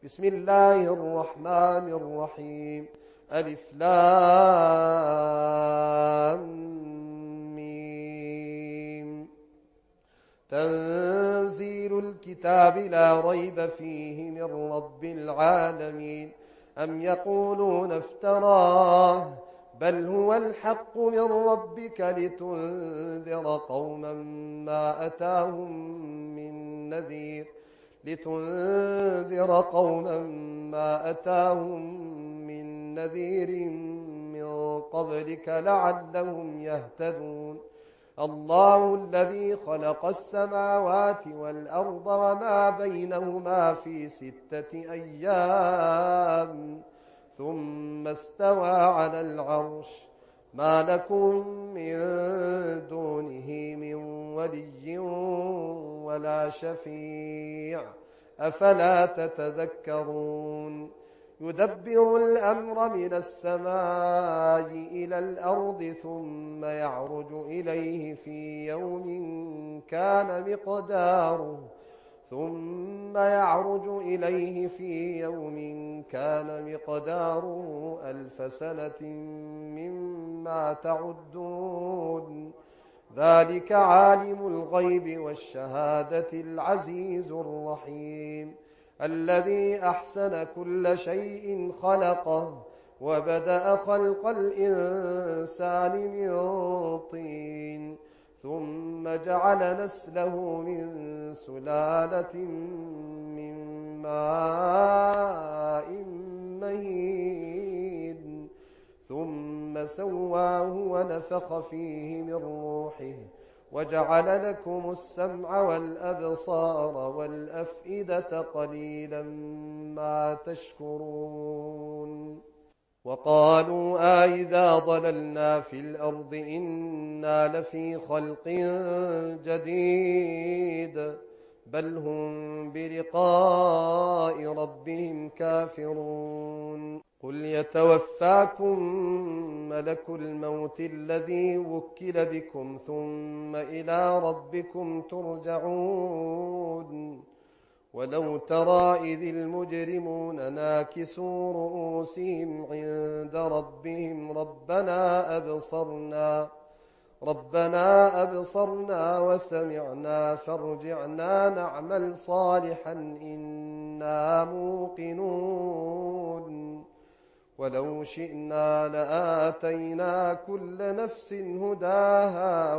بسم الله الرحمن الرحيم. ألف لام ميم. تنزيل الكتاب لا ريب فيه من رب العالمين. أم يقولون افتراه بل هو الحق من ربك لتنذر قوما ما أتاهم من نذير من قبلك لعلهم يهتدون. الله الذي خلق السماوات والأرض وما بينهما في 6 أيام ثم استوى على العرش. ما لكم من دونه من ولي ولا شفيع أفلا تتذكرون. يدبر الأمر من السماء إلى الأرض ثم يعرج إليه في يوم كان مقداره 1000 سنة مما تعدون. ذلك عالم الغيب والشهادة العزيز الرحيم. الذي أحسن كل شيء خلقه وبدأ خلق الإنسان من طين ثم جعل نسله من سلالة من ماء مهين ثم سواه ونفخ فيه من روحه وجعل لكم السمع والأبصار والأفئدة قليلا ما تشكرون. وقالوا أئذا ضللنا في الأرض إنا لفي خلق جديد بل هم بلقاء ربهم كافرون. قل يتوفاكم ملك الموت الذي وكل بكم ثم إلى ربكم ترجعون. ولو ترى إذ المجرمون ناكسوا رؤوسهم عند ربهم ربنا أبصرنا وسمعنا فارجعنا نعمل صالحا إنا موقنون. ولو شئنا لآتينا كل نفس هداها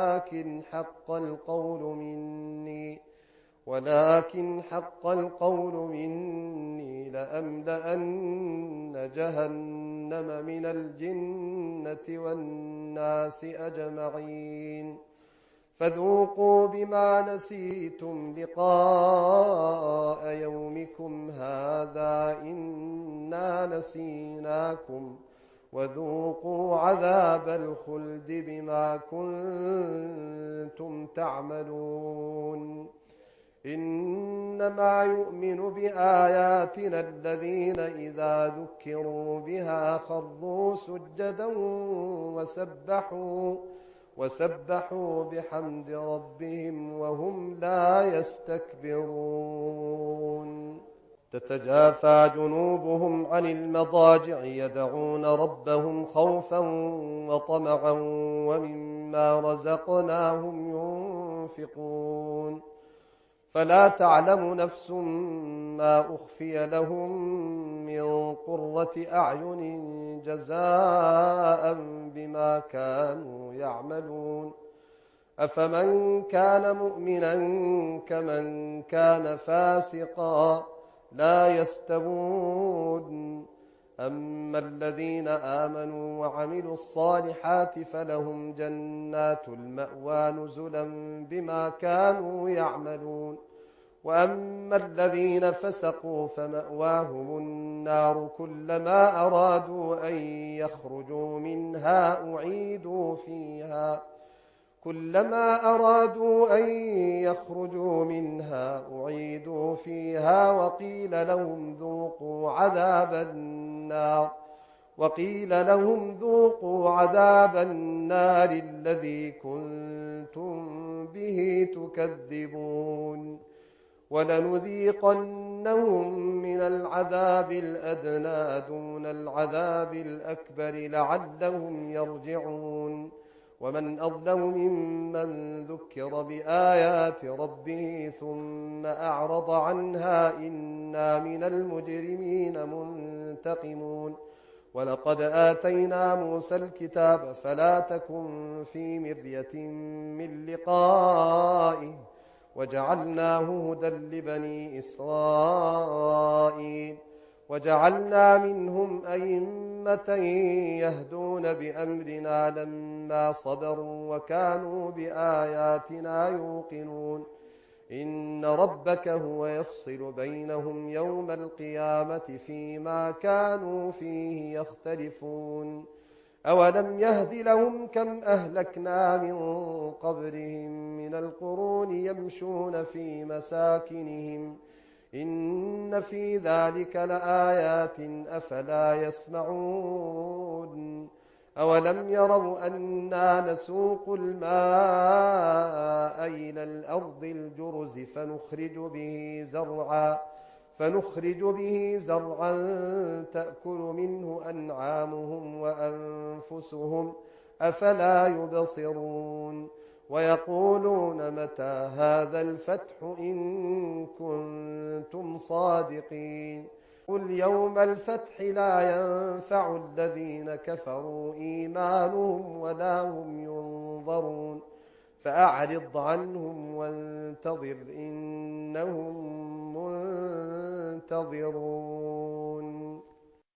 ولكن حق القول مني لأملأن جهنم من الجنة والناس أجمعين. فذوقوا بما نسيتم لقاء يومكم هذا إنا نسيناكم وذوقوا عذاب الخلد بما كنتم تعملون. إنما يؤمن بآياتنا الذين إذا ذكروا بها خروا سجدا وسبحوا بحمد ربهم وهم لا يستكبرون. تتجافى جنوبهم عن المضاجع يدعون ربهم خوفا وطمعا ومما رزقناهم ينفقون. فلا تعلم نفس ما أخفي لهم من قرة أعين جزاء بما كانوا يعملون. أفمن كان مؤمنا كمن كان فاسقا لا يستوون. أما الذين آمنوا وعملوا الصالحات فلهم جنات المأوى نزلا بما كانوا يعملون. وأما الذين فسقوا فمأواهم النار كلما أرادوا أن يخرجوا منها أعيدوا فيها وقيل لهم ذوقوا عذاب النار الذي كنتم به تكذبون. ولنذيقن لنذيقنهم من العذاب الأدنى دون العذاب الأكبر لعلهم يرجعون ومن أظلم ممن ذكر بآيات ربه ثم أعرض عنها إنا من المجرمين منتقمون ولقد آتينا موسى الكتاب فلا تكن في مرية من لقائه وجعلناه هدى لبني إسرائيل وجعلنا منهم أئمة يهدون بأمرنا لما صبروا وكانوا بآياتنا يوقنون إن ربك هو يفصل بينهم يوم القيامة فيما كانوا فيه يختلفون أولم يهد لهم كم أهلكنا من قبلهم من القرون يمشون في مساكنهم إن في ذلك لآيات أفلا يسمعون أولم يروا أنا نسوق الماء إلى الأرض الجرز فنخرج به زرعا تأكل منه أنعامهم وأنفسهم أفلا يبصرون ويقولون متى هذا الفتح إن كنتم صادقين قل يوم الفتح لا ينفع الذين كفروا إيمانهم ولا هم ينظرون فأعرض عنهم وانتظر إنهم منتظرون